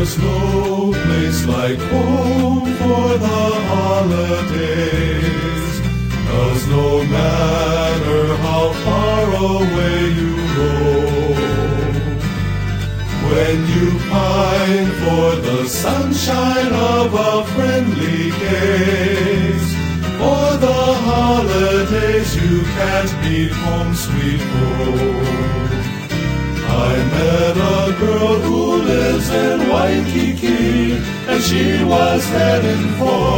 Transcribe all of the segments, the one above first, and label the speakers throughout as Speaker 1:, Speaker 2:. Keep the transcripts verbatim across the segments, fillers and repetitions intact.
Speaker 1: there's no place like home for the holidays, 'cause no matter how far away you roam, when you pine for the sunshine of a friendly gaze, for the holidays you can't beat home sweet home. I met a girl who lives in Waikiki, and she was heading for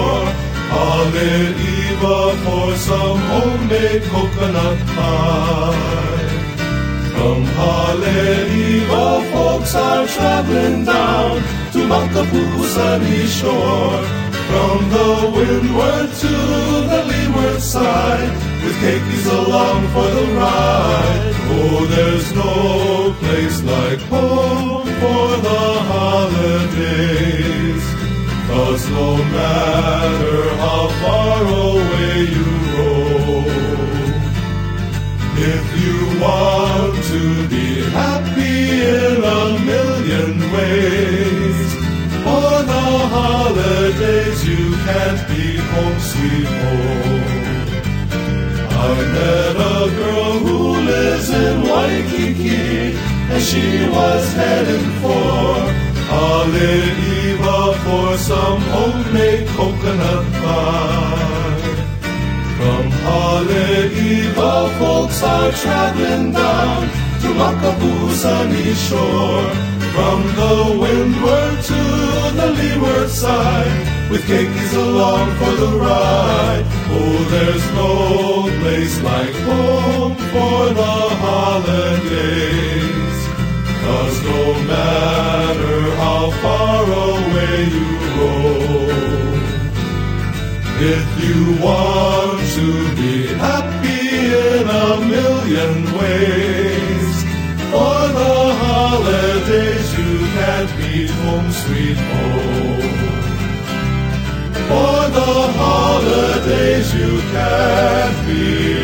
Speaker 1: Haleiwa for some homemade coconut pie. From Haleiwa, folks are traveling down to Makapu'u sunny shore, from the windward to the leeward side, with keikis along for the ride. Oh, there's no place like home for the holidays, 'cause no matter how far away you roam, if you want to be happy in a million ways, for the holidays you can't beat home sweet home. I met a girl who lives in Waikiki, and she was heading for Haleiwa for some homemade coconut pie. From Haleiwa, folks are traveling down to Makapu'u sunny shore, from the windward to the leeward side, with keikis along for the ride. Oh, there's no place like home for the holidays, 'cause no matter how far away you roam, if you want to be happy in a million ways, for the holidays you can't beat home sweet home. For the holidays you can't beat